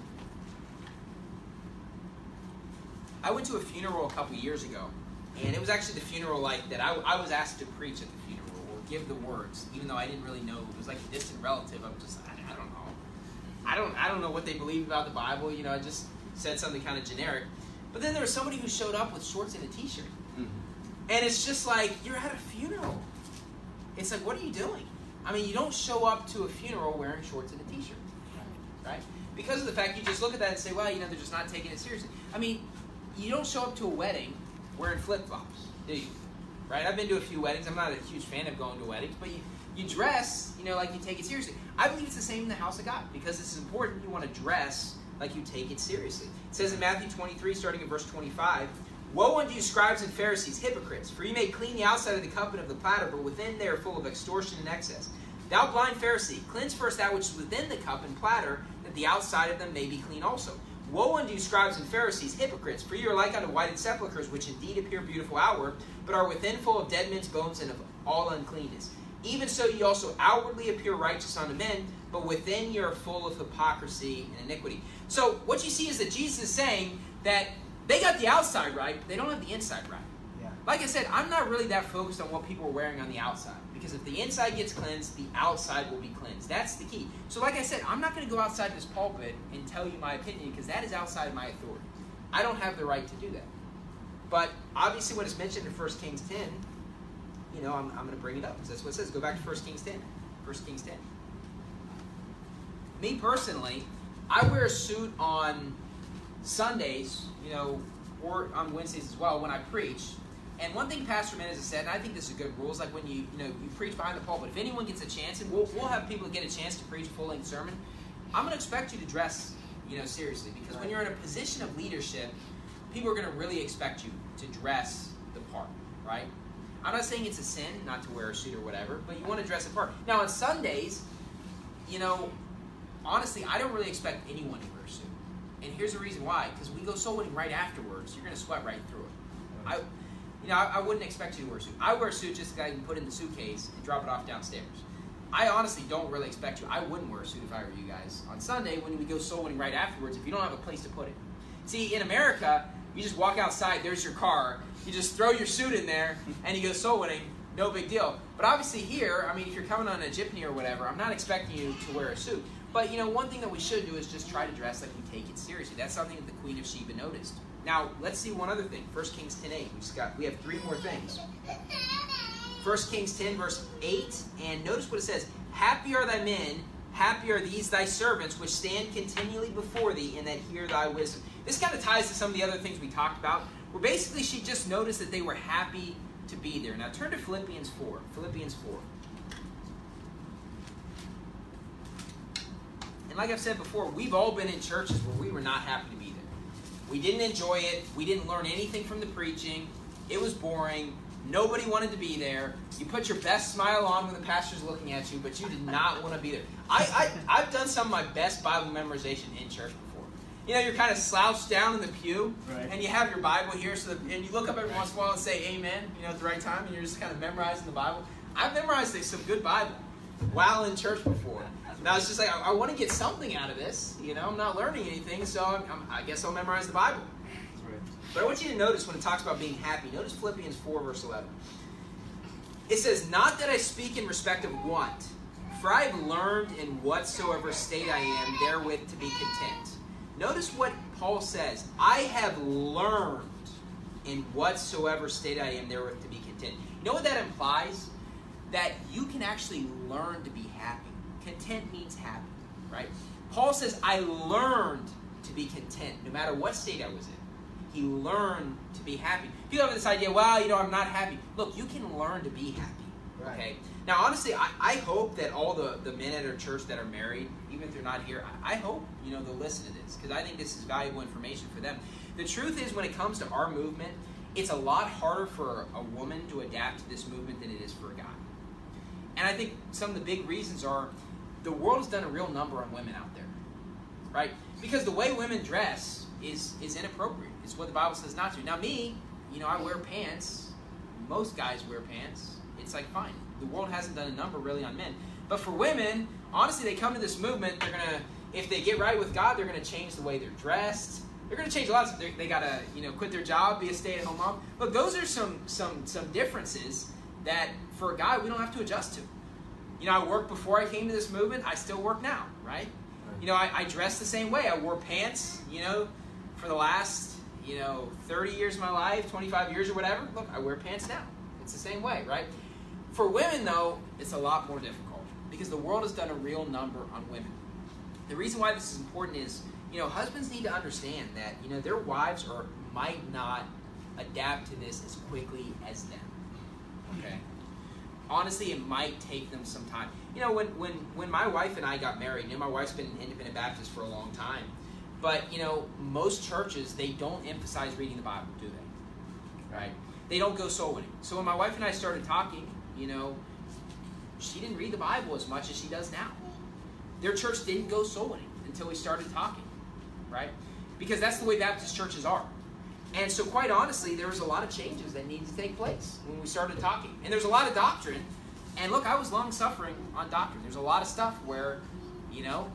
I went to a funeral a couple years ago, and it was actually the funeral like that I, I was asked to preach at the funeral or give the words, even though I didn't really know. It was like a distant relative. I'm just, I, I don't know. I don't, I don't know what they believe about the Bible. You know, I just said something kind of generic. But then there was somebody who showed up with shorts and a t-shirt. Mm-hmm. And it's just like, you're at a funeral. It's like, what are you doing? I mean, you don't show up to a funeral wearing shorts and a t-shirt, right? Because of the fact you just look at that and say, well, you know, they're just not taking it seriously. I mean, you don't show up to a wedding wearing flip-flops, do you? Right? I've been to a few weddings. I'm not a huge fan of going to weddings, but you, you dress, you know, like you take it seriously. I believe it's the same in the house of God, because this is important. You want to dress like you take it seriously. It says in Matthew twenty-three, starting at verse twenty-five, woe unto you, scribes and Pharisees, hypocrites! For you may clean the outside of the cup and of the platter, but within they are full of extortion and excess. Thou blind Pharisee, cleanse first that which is within the cup and platter, that the outside of them may be clean also. Woe unto you, scribes and Pharisees, hypocrites! For you are like unto whited sepulchres, which indeed appear beautiful outward, but are within full of dead men's bones and of all uncleanness. Even so ye also outwardly appear righteous unto men, but within ye are full of hypocrisy and iniquity. So what you see is that Jesus is saying that they got the outside right, they don't have the inside right. Yeah. Like I said, I'm not really that focused on what people are wearing on the outside. Because if the inside gets cleansed, the outside will be cleansed. That's the key. So like I said, I'm not going to go outside this pulpit and tell you my opinion, because that is outside my authority. I don't have the right to do that. But obviously when it's mentioned in First Kings ten, you know, I'm, I'm going to bring it up, because that's what it says. Go back to First Kings ten. First Kings ten. Me personally, I wear a suit on Sundays, you know, or on Wednesdays as well when I preach. And one thing Pastor Menez has said, and I think this is a good rule, is like when you you know you preach behind the pulpit, if anyone gets a chance, and we'll we'll have people get a chance to preach a full-length sermon, I'm going to expect you to dress, you know, seriously, because when you're in a position of leadership, people are going to really expect you to dress the part, right? I'm not saying it's a sin not to wear a suit or whatever, but you want to dress the part. Now on Sundays, you know, honestly, I don't really expect anyone to wear a suit, and here's the reason why: because we go soul winning right afterwards, you're going to sweat right through it. I. You know, I, I wouldn't expect you to wear a suit. I wear a suit just so I can put it in the suitcase and drop it off downstairs. I honestly don't really expect you. I wouldn't wear a suit if I were you guys. On Sunday, when we go soul winning right afterwards, if you don't have a place to put it. See, in America, you just walk outside, there's your car, you just throw your suit in there, and you go soul winning, no big deal. But obviously here, I mean, if you're coming on a jeepney or whatever, I'm not expecting you to wear a suit. But, you know, one thing that we should do is just try to dress like we take it seriously. That's something that the Queen of Sheba noticed. Now, let's see one other thing. First Kings ten eight. We just got we have three more things. First Kings ten, verse eight, and notice what it says. Happy are thy men, happy are these thy servants, which stand continually before thee, and that hear thy wisdom. This kind of ties to some of the other things we talked about, where basically she just noticed that they were happy to be there. Now turn to Philippians four. Philippians four. And like I've said before, we've all been in churches where we were not happy to be there. We didn't enjoy it. We didn't learn anything from the preaching. It was boring. Nobody wanted to be there. You put your best smile on when the pastor's looking at you, but you did not want to be there. I, I, I've done some of my best Bible memorization in church before. You know, you're kind of slouched down in the pew, right, and you have your Bible here, so that, and you look up every once in a while and say amen, you know, at the right time, and you're just kind of memorizing the Bible. I've memorized some good Bible. while in church before. Now it's just like, I, I want to get something out of this. You know, I'm not learning anything, so I'm, I'm, I guess I'll memorize the Bible. Right. But I want you to notice when it talks about being happy, notice Philippians four, verse eleven. It says, not that I speak in respect of want, for I have learned in whatsoever state I am therewith to be content. Notice what Paul says. I have learned in whatsoever state I am therewith to be content. You know what that implies? That you can actually learn to be happy. Content means happy, right? Paul says, I learned to be content no matter what state I was in. He learned to be happy. People have this idea, well, you know, I'm not happy. Look, you can learn to be happy, Right. okay? Now, honestly, I, I hope that all the, the men at our church that are married, even if they're not here, I, I hope, you know, they'll listen to this because I think this is valuable information for them. The truth is, when it comes to our movement, it's a lot harder for a woman to adapt to this movement than it is for a guy. And I think some of the big reasons are the world has done a real number on women out there, right? Because the way women dress is is inappropriate. It's what the Bible says not to. Now me, you know, I wear pants. Most guys wear pants. It's like, fine. The world hasn't done a number really on men. But for women, honestly, they come to this movement, they're going to, if they get right with God, they're going to change the way they're dressed. They're going to change a lot of stuff. They, they got to, you know, quit their job, be a stay-at-home mom. Look, those are some some some differences that for a guy we don't have to adjust to. You know, I worked before I came to this movement. I still work now, right? You know, I, I dress the same way. I wore pants, you know, for the last, you know, thirty years of my life, twenty-five years or whatever. Look, I wear pants now. It's the same way, right? For women, though, it's a lot more difficult because the world has done a real number on women. The reason why this is important is, you know, husbands need to understand that, you know, their wives are might not adapt to this as quickly as them, okay? Honestly, it might take them some time. You know, when, when, when my wife and I got married, you know, my wife's been an independent Baptist for a long time. But, you know, most churches, they don't emphasize reading the Bible, do they? Right? They don't go soul winning. So when my wife and I started talking, you know, she didn't read the Bible as much as she does now. Their church didn't go soul winning until we started talking, right? Because that's the way Baptist churches are. And so quite honestly, there was a lot of changes that needed to take place when we started talking. And there's a lot of doctrine. And look, I was long-suffering on doctrine. There's a lot of stuff where, you know,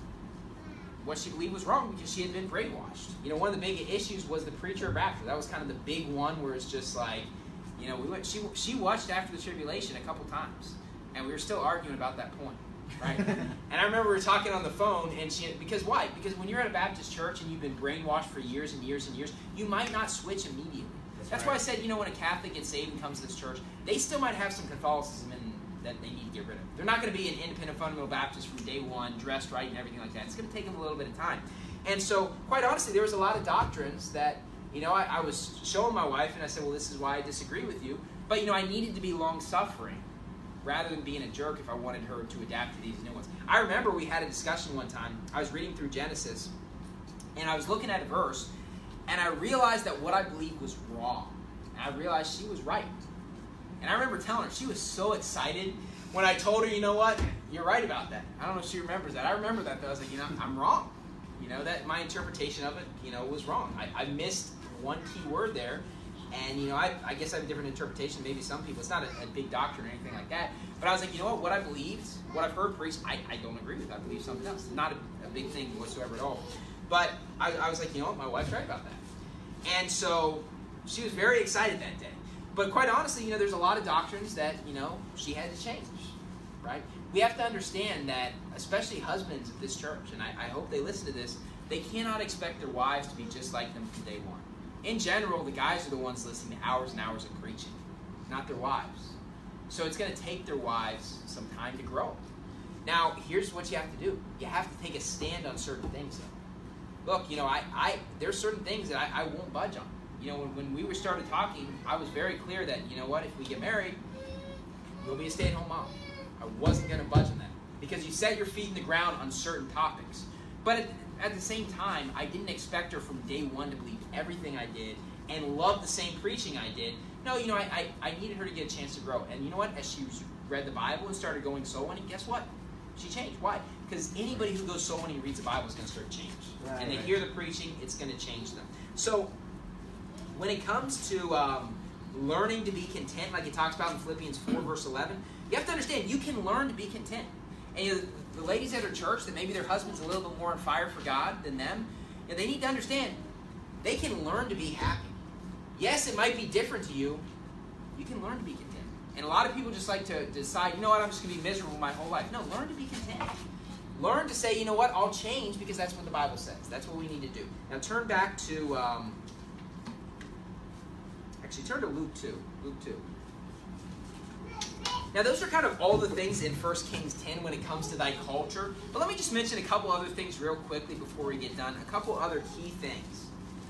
what she believed was wrong because she had been brainwashed. You know, one of the big issues was the preacher of Rapture. That was kind of the big one where it's just like, you know, we went. She she watched After the Tribulation a couple times, and we were still arguing about that point, right? And I remember we were talking on the phone, and she, because why? Because when you're at a Baptist church and you've been brainwashed for years and years and years, you might not switch immediately. That's, That's right. why I said, you know, when a Catholic gets saved and comes to this church, they still might have some Catholicism in that they need to get rid of. They're not going to be an independent fundamental Baptist from day one, dressed right and everything like that. It's going to take them a little bit of time. And so, quite honestly, there was a lot of doctrines that, you know, I, I was showing my wife, and I said, well, this is why I disagree with you. But, you know, I needed to be long-suffering rather than being a jerk if I wanted her to adapt to these new ones. I remember we had a discussion one time. I was reading through Genesis, and I was looking at a verse, and I realized that what I believed was wrong. And I realized she was right. And I remember telling her, she was so excited when I told her, you know what, you're right about that. I don't know if she remembers that. I remember that, though. I was like, you know, I'm wrong. You know, that my interpretation of it, you know, was wrong. I, I missed one key word there. And, you know, I, I guess I have a different interpretation than maybe some people. It's not a, a big doctrine or anything like that. But I was like, you know what, what I believed, what I've heard preached, I, I don't agree with. I believe something else. Not a, a big thing whatsoever at all. But I, I was like, you know what, my wife's right about that. And so she was very excited that day. But quite honestly, you know, there's a lot of doctrines that, you know, she had to change, right? We have to understand that, especially husbands of this church, and I, I hope they listen to this, they cannot expect their wives to be just like them from day one. In general, the guys are the ones listening to hours and hours of preaching, not their wives. So it's going to take their wives some time to grow. Now, here's what you have to do. You have to take a stand on certain things, though. Look, you know, I, I there's certain things that I, I won't budge on. You know, when, when we were started talking, I was very clear that, you know what, if we get married, you'll be a stay-at-home mom. I wasn't going to budge on that. Because you set your feet in the ground on certain topics. But at, at the same time, I didn't expect her from day one to believe everything I did and love the same preaching I did. No, you know, I, I, I needed her to get a chance to grow. And you know what? As she read the Bible and started going soul winning, guess what? She changed. Why? Because anybody who goes soul winning and reads the Bible is going to start to change. Right, and they right. hear the preaching, it's going to change them. So when it comes to um, learning to be content, like it talks about in Philippians four, verse eleven, you have to understand, you can learn to be content. And you know, the ladies at our church that maybe their husband's a little bit more on fire for God than them, you know, they need to understand they can learn to be happy. Yes, it might be different to you. You can learn to be content. And a lot of people just like to decide, you know what, I'm just going to be miserable my whole life. No, learn to be content. Learn to say, you know what, I'll change because that's what the Bible says. That's what we need to do. Now turn back to, um, actually turn to Luke two. Luke two. Now those are kind of all the things in First Kings ten when it comes to thy culture. But let me just mention a couple other things real quickly before we get done. A couple other key things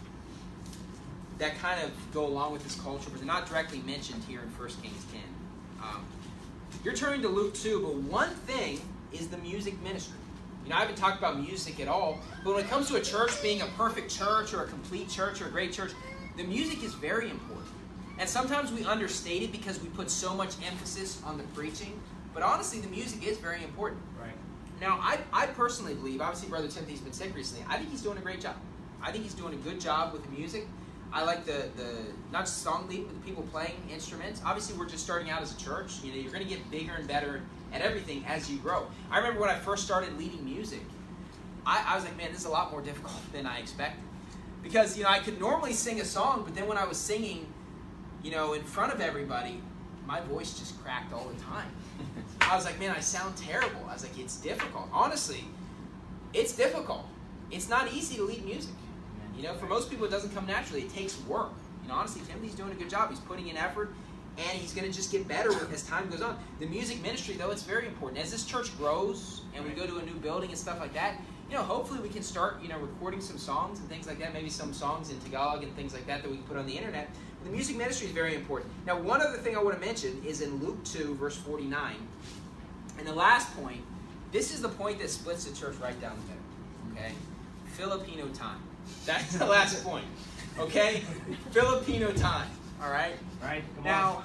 that kind of go along with this culture, but they're not directly mentioned here in First Kings ten. Um, you're turning to Luke two, but one thing is the music ministry. You know, I haven't talked about music at all, but when it comes to a church being a perfect church or a complete church or a great church, the music is very important. And sometimes we understate it because we put so much emphasis on the preaching, but honestly, the music is very important. Right. Now, I, I personally believe, obviously Brother Timothy's been sick recently, I think he's doing a great job. I think he's doing a good job with the music. I like the, the not just song lead, but the people playing instruments. Obviously, we're just starting out as a church. You know, you're going to get bigger and better at everything as you grow. I remember when I first started leading music, I, I was like, man, this is a lot more difficult than I expected. Because, you know, I could normally sing a song, but then when I was singing, you know, in front of everybody, my voice just cracked all the time. I was like, man, I sound terrible. I was like, it's difficult. Honestly, it's difficult. It's not easy to lead music. You know, for most people, it doesn't come naturally. It takes work. You know, honestly, Timothy's doing a good job. He's putting in effort, and he's going to just get better as time goes on. The music ministry, though, it's very important. As this church grows and we go to a new building and stuff like that, you know, hopefully we can start, you know, recording some songs and things like that, maybe some songs in Tagalog and things like that that we can put on the internet. But the music ministry is very important. Now, one other thing I want to mention is in Luke two, verse forty-nine. And the last point, this is the point that splits the church right down the middle, okay? Filipino time. That's the last point, okay? Filipino time, all right? Right, come now,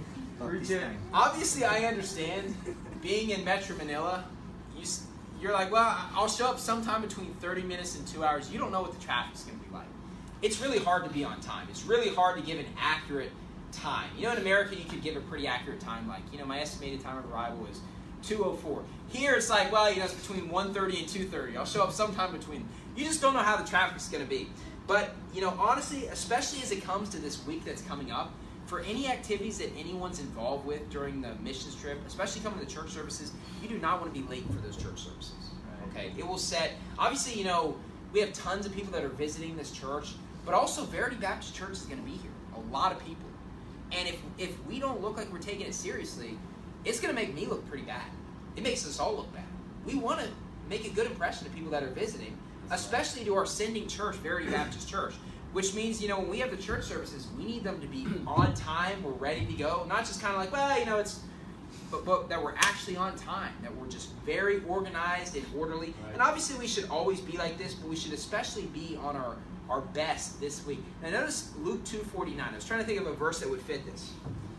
on. Obviously, I understand being in Metro Manila, you, you're like, well, I'll show up sometime between thirty minutes and two hours. You don't know what the traffic's going to be like. It's really hard to be on time. It's really hard to give an accurate time. You know, in America, you could give a pretty accurate time. Like, you know, my estimated time of arrival is two oh four. Here, it's like, well, you know, it's between one thirty and two thirty. I'll show up sometime between. You just don't know how the traffic's going to be. But, you know, honestly, especially as it comes to this week that's coming up, for any activities that anyone's involved with during the missions trip, especially coming to the church services, you do not want to be late for those church services. Okay? It will set, obviously, you know, we have tons of people that are visiting this church, but also Verity Baptist Church is going to be here. A lot of people. And if if we don't look like we're taking it seriously, it's going to make me look pretty bad. It makes us all look bad. We want to make a good impression to people that are visiting, especially to our sending church, Verity Baptist Church, which means, you know, when we have the church services, we need them to be on time, we're ready to go, not just kind of like, well, you know, it's, but, but that we're actually on time, that we're just very organized and orderly. Right. And obviously we should always be like this, but we should especially be on our, our best this week. Now notice Luke two forty-nine. I was trying to think of a verse that would fit this.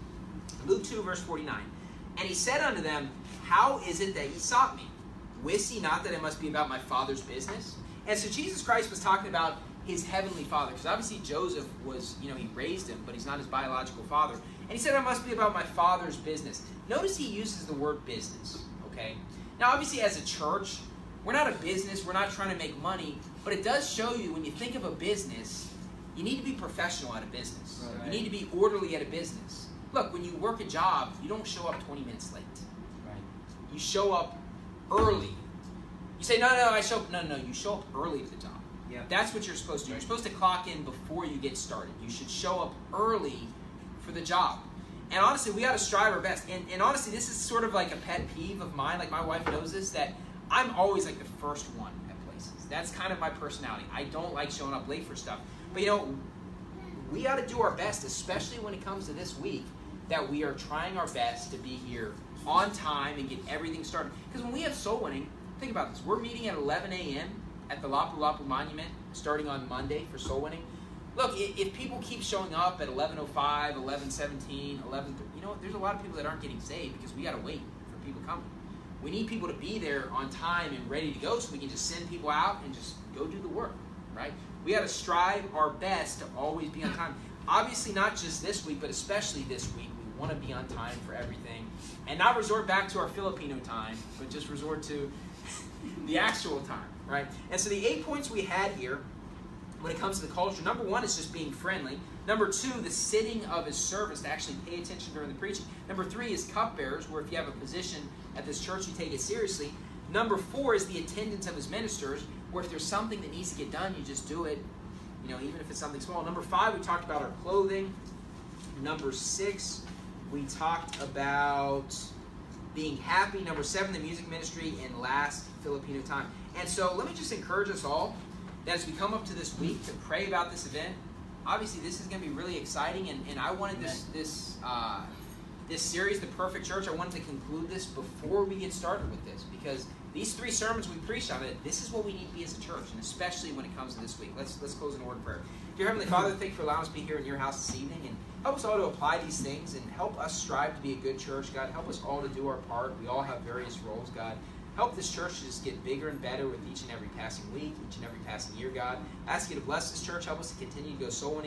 Luke two, verse forty-nine. And he said unto them, how is it that ye sought me? Wist ye not that it must be about my Father's business? And so Jesus Christ was talking about his heavenly Father, because obviously Joseph was, you know, he raised him, but he's not his biological father. And he said, it must be about my Father's business. Notice he uses the word business, okay? Now, obviously, as a church, we're not a business, we're not trying to make money, but it does show you when you think of a business, you need to be professional at a business. Right. You need to be orderly at a business. Look, when you work a job, you don't show up twenty minutes late. Right. You show up early. You say, no, no, I show up. No, no, you show up early to the job. Yeah. That's what you're supposed to do. You're supposed to clock in before you get started. You should show up early for the job. And honestly, we got to strive our best. And, and honestly, this is sort of like a pet peeve of mine. Like, my wife knows this, that I'm always like the first one at places. That's kind of my personality. I don't like showing up late for stuff. But, you know, we got to do our best, especially when it comes to this week, that we are trying our best to be here on time and get everything started. Because when we have soul winning, think about this. We're meeting at eleven a.m. at the Lapu Lapu Monument starting on Monday for soul winning. Look, if people keep showing up at eleven oh five, eleven seventeen, eleven thirty, you know, there's a lot of people that aren't getting saved because we got to wait for people coming. We need people to be there on time and ready to go so we can just send people out and just go do the work, right? We got to strive our best to always be on time. Obviously, not just this week, but especially this week. We want to be on time for everything, and not resort back to our Filipino time, but just resort to the actual time, right? And so the eight points we had here when it comes to the culture, number one is just being friendly. Number two, the sitting of his service, to actually pay attention during the preaching. Number three is cupbearers, where if you have a position at this church, you take it seriously. Number four is the attendance of his ministers, where if there's something that needs to get done, you just do it, you know, even if it's something small. Number five, we talked about our clothing. Number six, we talked about being happy. Number seven, the music ministry. And last, Filipino time. And so let me just encourage us all that as we come up to this week to pray about this event, obviously this is going to be really exciting, and, and I wanted this this uh, this series, The Perfect Church, I wanted to conclude this before we get started with this, because these three sermons we preached on it, this is what we need to be as a church, and especially when it comes to this week. Let's let's close in a word of prayer. Dear Heavenly Father, thank you for allowing us to be here in your house this evening, and help us all to apply these things, and help us strive to be a good church, God. Help us all to do our part. We all have various roles, God. Help this church to just get bigger and better with each and every passing week, each and every passing year, God. I ask you to bless this church. Help us to continue to go soul winning.